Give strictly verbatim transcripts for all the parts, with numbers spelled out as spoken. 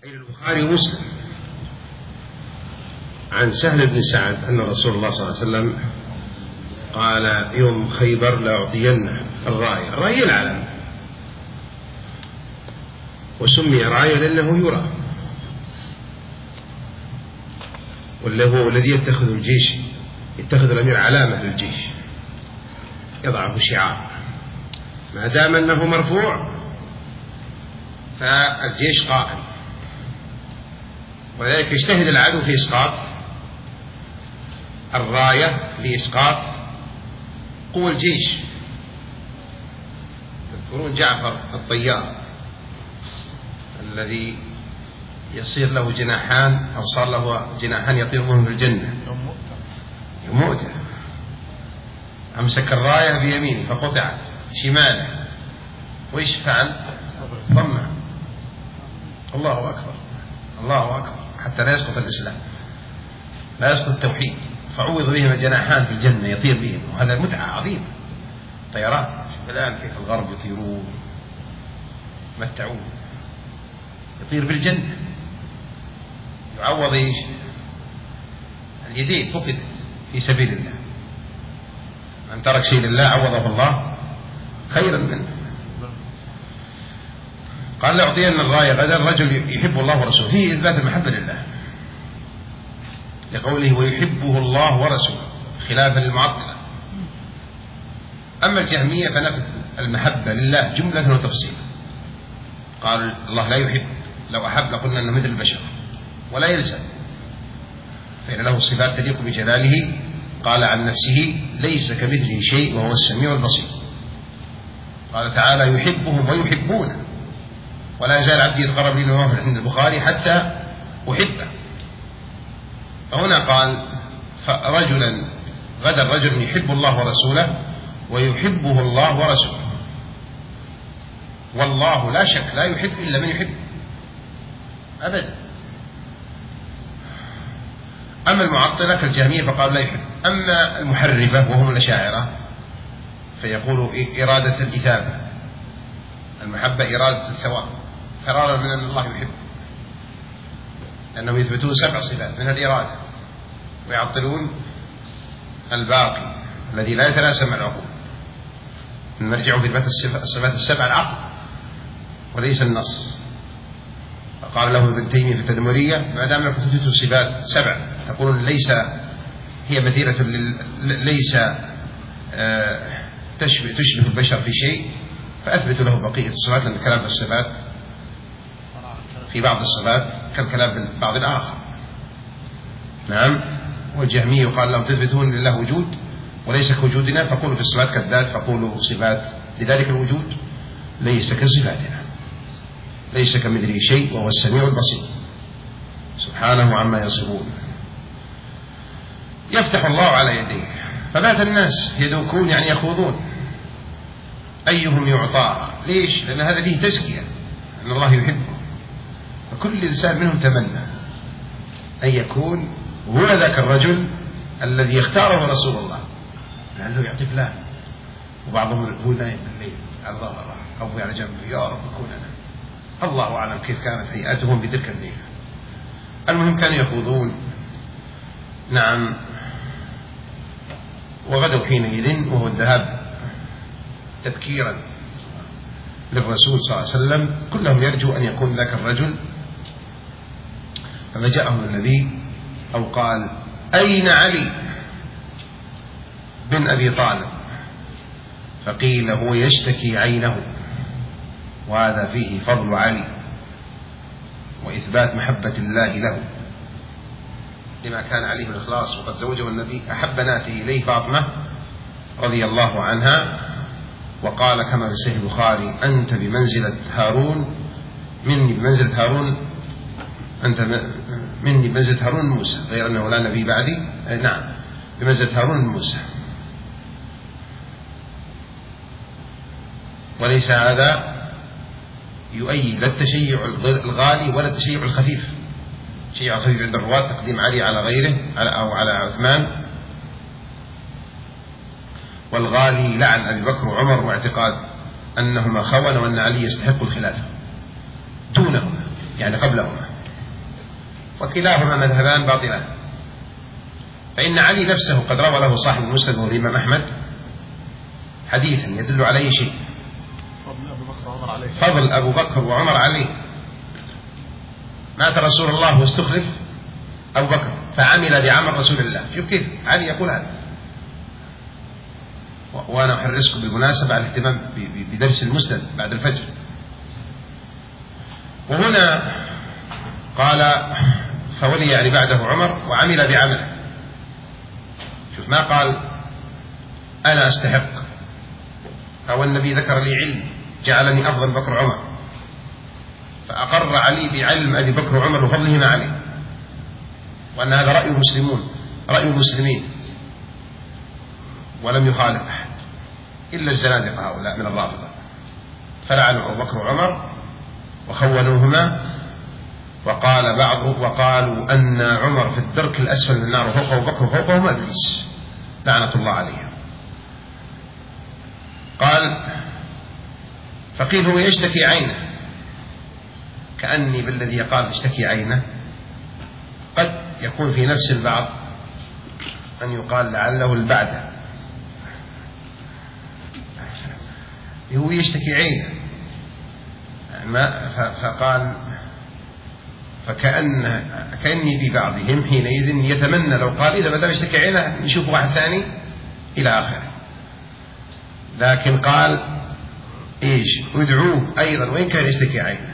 صحيح البخاري ومسلم عن سهل بن سعد أن رسول الله صلى الله عليه وسلم قال يوم خيبر لأعطينه الراية. الراية العلم، وسمي راية لأنه يرى، واللي هو الذي يتخذ الجيش، يتخذ الأمير علامة للجيش، يضعه شعار، ما دام أنه مرفوع فالجيش قائم، ولذلك يجتهد العدو في إسقاط الراية لإسقاط قوى الجيش. تذكرون جعفر الطيار الذي يصير له جناحان أو صار له جناحان يطير بهم في الجنة يوم مؤتة، أمسك الراية بيمينه فقطعت شماله، وإيش فعل؟ ضمها. الله أكبر الله أكبر، حتى لا يسقط الإسلام، لا يسقط التوحيد، فعوض بهم جناحان في الجنة يطير بهم، وهذا متعة عظيمة. طيران الآن كيف الغرب يطيرون يمتعون، يطير بالجنة، يعوض إيش؟ اليدين فقدت في سبيل الله، من ترك شيء لله عوضه الله خيرا منه. قال لأعطين الراية غدا الرجل يحب الله ورسوله، فيه إثبات المحبة لله لقوله ويحبه الله ورسوله، خلافا للمعطلة. أما الجهمية فنفت المحبة لله جملة وتفصيلا، قال الله لا يحب، لو أحب لقلنا أنه مثل البشر ولا يلزم، فإن له صفات تليق بجلاله. قال عن نفسه ليس كمثله شيء وهو السميع البصير. قال تعالى يحبهم ويحبونه، ولا يزال عبدي يتقرب لي بالنوافل عند البخاري حتى أحبه. فهنا قال فرجلا غدا الرجل يحب الله ورسوله ويحبه الله ورسوله، والله لا شك لا يحب إلا من يحب أبدا. أما المعطلة كالجهمية فقال لا يحب. أما المحرفة وهم الأشاعرة فيقولوا إرادة الإثابة، المحبة إرادة الثواب، فرارا من أن الله يحب، لأنهم يثبتون سبع صفات من الإرادة ويعطلون الباقي الذي لا يتناسب مع العقول. نرجع في إثبات الصفات السبع العقل وليس النص. فقال له ابن تيمية في التدمرية ما دام لكم تثبتوا صفات سبع تقولون ليس هي مثيرة ليس آه تشبه تشبه البشر في شيء، فأثبتوا له بقية الصفات، لأن الكلام في الصفات في بعض الصفات كالكلام في بعض الآخر. نعم. والجهمي قال لهم تثبتون لله وجود وليس كوجودنا، فقولوا في الصفات كالذات، فقولوا صفات لذلك الوجود ليس كصفاتنا، ليس كمثله شيء وهو السميع البصير سبحانه عما يصفون. يفتح الله على يديه فبات الناس يدوكون يعني يخوضون أيهم يعطى. ليش؟ لأن هذا فيه تزكية أن الله يحبه، فكل إنسان منهم تمنى أن يكون هو ذاك الرجل الذي يختاره رسول الله، لأنه يعطي فلان، وبعضهم هو نايم بالليل على ظهره أو على جنبه يا رب كون أنا، الله أعلم كيف كانت هيئتهم بتلك الليلة. المهم كانوا يخوضون. نعم. وغدوا حينئذ وهو الذهاب تذكيرا للرسول صلى الله عليه وسلم، كلهم يرجو أن يكون ذاك الرجل. فما جاءهم النبي أو قال أين علي بن أبي طالب؟ فقيل هو يشتكي عينه، وهذا فيه فضل علي وإثبات محبة الله له، لما كان عليه بالإخلاص، وقد زوجه النبي أحب بناته إليه فاطمة رضي الله عنها، وقال كما في صحيح البخاري أنت بمنزلة هارون مني بمنزلة هارون أنت مني بمنزلة هارون موسى، غير أنه لا نبي بعدي. نعم بمنزلة هارون موسى. وليس هذا يؤيد لا التشيع الغالي ولا التشيع الخفيف. التشيع الخفيف عند الرواة تقديم علي على غيره أو على عثمان، والغالي لعن أبي بكر وعمر واعتقاد أنهما خونوا وأن علي يستحق الخلافة دونهما يعني قبلهما. وكلاهما مذهبان باطلان. فإن علي نفسه قد روى له صاحب المسند والإمام أحمد حديثا يدل على أي شيء؟ فضل أبو بكر وعمر عليه. مات رسول الله واستخلف أبو بكر فعمل بعمل رسول الله. شوف كيف علي يقول هذا. وأنا أحرصكم بالمناسبة على الاهتمام بدرس المسند بعد الفجر. وهنا قال فولي يعني بعده عمر وعمل بعمله. شوف ما قال أنا أستحق أو النبي ذكر لي علم جعلني أفضل بكر عمر، فأقر علي بعلم أبي بكر وعمر وفضلهما عليه، وأن هذا رأي المسلمون رأي المسلمين ولم يخالف أحد إلا الزنادقة هؤلاء من الرافضة، فلعنوا أبو بكر وعمر وخونوهما. وقال بعض وقالوا أن عمر في الدرك الأسفل من النار وفوقه أبو بكر وفوقهما إبليس لعنة الله عليه. قال فقيل هو يشتكي عينه، كأني بالذي قال اشتكي عينه قد يكون في نفس البعض أن يقال لعله البعد، هو يشتكي عينه ما فقال فكأن كأني ببعضهم حينئذ يتمنى لو قال إذا بدأ يشتكي عينه نشوف واحد ثاني إلى آخره. لكن قال إيش ادعوه أيضا وإن كان يشتكي عينه.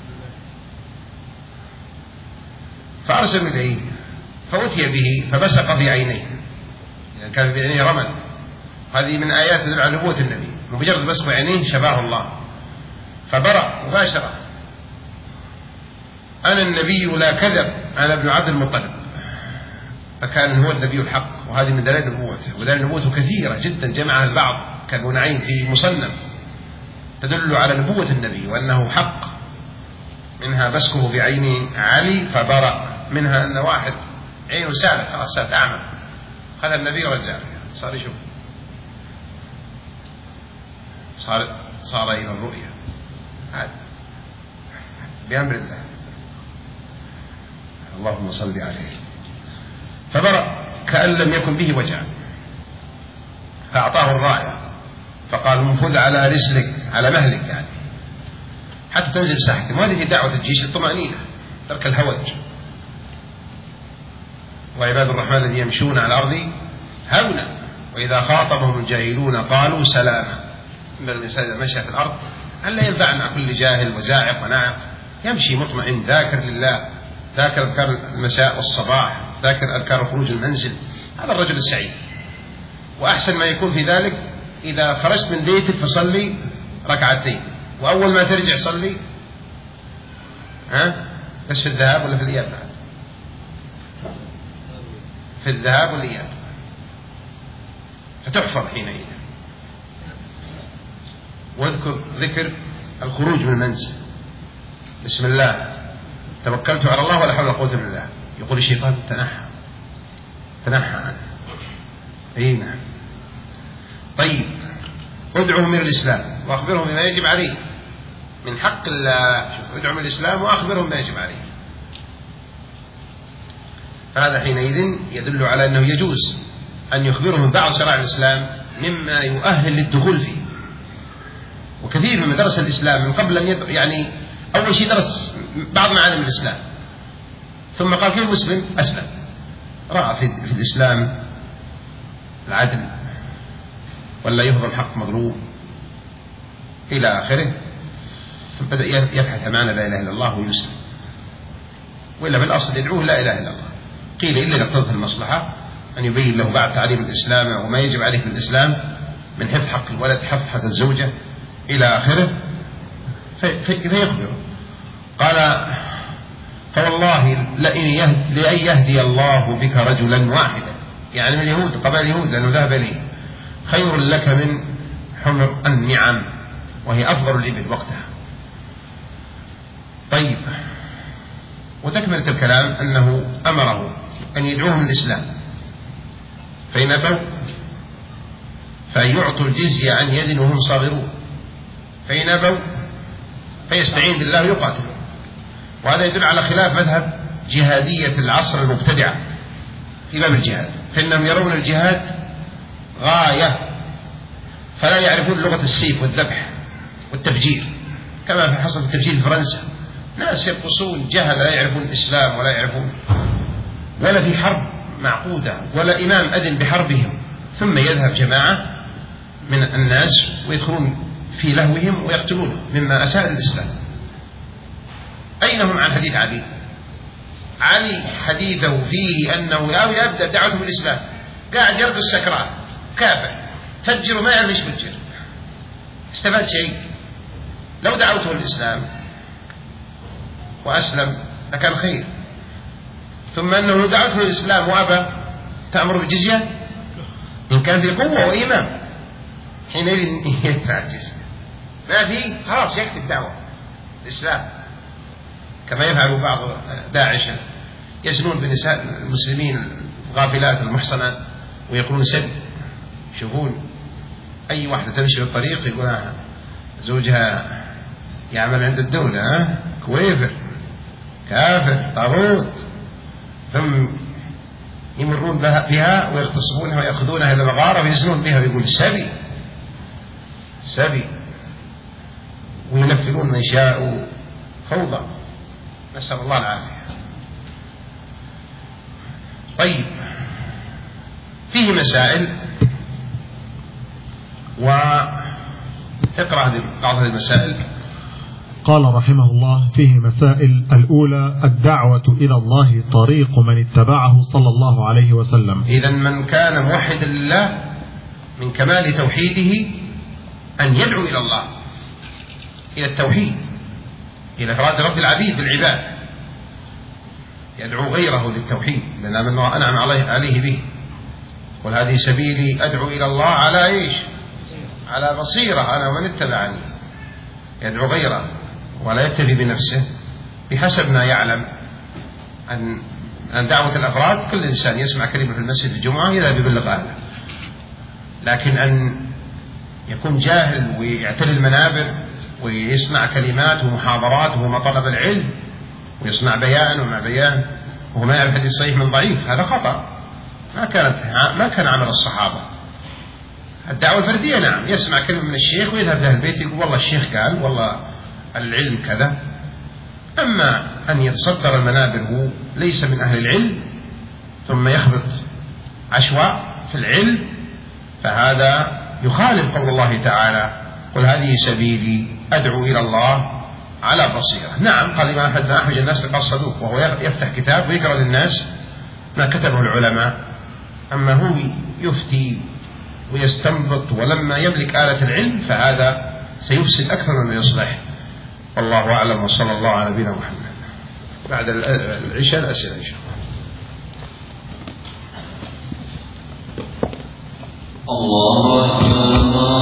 فأرسل إليه فأتي به فبسق في عينيه، يعني كان في عينيه رمل. هذه من آيات تدل على نبوة النبي، مجرد بسق عينيه شفاه الله فبرأ مباشرة. أنا النبي لا كذب، أنا ابن عبد المطلب، فكان هو النبي الحق. وهذه من دلائل نبوته، ودلائل نبوته كثيرة جدا جمعها البعض كابن نعيم في مصنف تدل على نبوة النبي وأنه حق. منها بسكه بعين علي فبرأ، منها أن واحد عينه سالت خلاص سالت أعمى، خذ النبي ورجع صار يشوف، صار صار إلى الرؤية هذا بأمر الله. اللهم صل عليه. فبرأ كأن لم يكن به وجع، فأعطاه الراية فقال انفذ على رسلك على مهلك، يعني حتى تنزل ساحتك. وهذه في دعوة الجيش الطمأنينة، ترك الهوج. وعباد الرحمن الذين يمشون على الأرض هونا وإذا خاطبهم الجاهلون قالوا سلاما. الإنسان إذا مشى في الأرض ألا ينفع مع كل جاهل وزاعق وناعق، يمشي مطمئن ذاكر لله، ذاكر أذكار المساء والصباح، ذاكر أذكار خروج المنزل. هذا الرجل السعيد. وأحسن ما يكون في ذلك إذا خرجت من بيتك فصلي ركعتين، وأول ما ترجع صلي ها بس في الذهاب ولا في الإياب؟ بعد في الذهاب والإياب فتحفظ حينئذ. واذكر ذكر الخروج من المنزل، بسم الله توكلت على الله ولا حول ولا قوة إلا بالله. يقول الشيطان تنحى تنحى عنه. أي نعم. طيب ادعوهم إلى الإسلام وأخبرهم بما يجب عليه من حق الله. شوف ادعوهم إلى الإسلام وأخبرهم بما يجب عليه. فهذا حينئذ يدل على أنه يجوز أن يخبرهم بعض شرائع الإسلام مما يؤهل للدخول فيه. وكثير من درس الإسلام من قبل أن يد... يعني أول شيء درس بعض معالم الإسلام، ثم قال كيف مسلم أسلم، رأى في, في الإسلام العدل ولا يهضم الحق مظلوم إلى آخره، فبدأ يبحث معنى لا إله إلا الله ويسلم. وإلا بالأصل يدعوه لا إله إلا الله. قيل إلا نقتضت المصلحة أن يبين له بعد تعليم الإسلام وما يجب عليه في الإسلام من حفظ حق الولد، حفظ حق الزوجة إلى آخره، فيخبره. قال فوالله لأن يهدي الله بك رجلا واحدا، يعني من اليهود قبائل اليهود لأنه ذهب إليه، خير لك من حمر النعم، وهي أفضل الإبل وقتها. طيب وتكملة الكلام أنه أمره أن يدعوهم للإسلام، فإن أبوا فيعطوا الجزية عن يد وهم صاغرون، فإن أبوا فيستعين بالله ويقاتل. وهذا يدل على خلاف مذهب جهادية العصر المبتدعة في باب الجهاد، فإنهم يرون الجهاد غاية، فلا يعرفون لغة السيف والذبح والتفجير، كما حصل التفجير في فرنسا، ناس يرقصون جهل لا يعرفون الإسلام ولا يعرفون، ولا في حرب معقودة ولا إمام أذن بحربهم، ثم يذهب جماعة من الناس ويدخلون في لهوهم ويقتلون مما أساء الإسلام. أين هم عن حديث علي؟ علي حديثه فيه أنه يبدأ دعوته بالإسلام، قاعد يرقص سكران كافر فجر وما يعرف ايش فجر، استفاد شيء؟ لو دعوته الإسلام وأسلم لكان خير. ثم أنه لو دعوته الإسلام وأبى تأمر بالجزية إن كان في قوة وإيمان، حينئذ يدفع الجزية، ما في خلاص يكتب دعوة الإسلام، كما يفعل بعض داعش يزنون بنساء المسلمين الغافلات المحصنات ويقولون سبي. يشوفون أي واحدة تمشي في الطريق يقول زوجها يعمل عند الدولة، كويفر كافر طاغوت، ثم يمرون بها ويغتصبونها ويأخذونها إلى مغارة ويزنون بها ويقول سبي سبي، وينفذون من شاء فوضى، نسأل الله العافية. طيب، فيه مسائل، واقرأ بعض هذه المسائل. قال رحمه الله: فيه مسائل. الأولى: الدعوة إلى الله طريق من اتبعه صلى الله عليه وسلم. إذن من كان موحدا لله من كمال توحيده أن يدعو إلى الله، إلى التوحيد، إلى إفراد رب العبيد بالعباد، يدعو غيره للتوحيد، لأن من أنعم عليه به. قل هذه سبيلي أدعو إلى الله على إيش؟ على بصيرة أنا ومن اتبعني. يدعو غيره ولا يكتفي بنفسه بحسب ما يعلم أن أن دعوة الأفراد كل إنسان يسمع كلمة في المسجد الجمعة إذا بيبلغ أهله، لكن أن يكون جاهل ويعتري المنابر ويسمع كلمات ومحاضرات وهو طلب العلم ويصنع بيان ومع بيان وهو ما يعرف حديث صحيح من ضعيف، هذا خطأ. ما كانت ما كان عمل الصحابة. الدعوة الفردية نعم، يسمع كلمة من الشيخ ويذهب له البيت يقول والله الشيخ قال والله العلم كذا. أما أن يتصدر المنابر هو ليس من أهل العلم ثم يخبط عشواء في العلم، فهذا يخالف قول الله تعالى: قل هذه سبيلي أدعو إلى الله على بصيرة. نعم، قال ما أحد ما أحوج الناس لقى الصدوق، وهو يفتح كتاب ويقرأ للناس ما كتبه العلماء، أما هو يفتي ويستنبط ولما يملك آلة العلم فهذا سيفسد أكثر مما يصلح. والله أعلم، وصلى الله على نبينا محمد. بعد العشاء الأسئلة إن شاء الله. الله أكبر،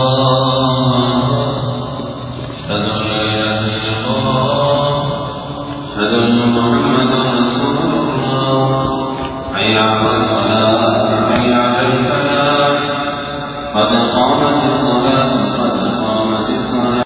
أشهد أن لا إله إلا الله، أشهد أن محمدا رسول الله، حي على الصلاة حي على الفلاح، قد قامت الصلاة.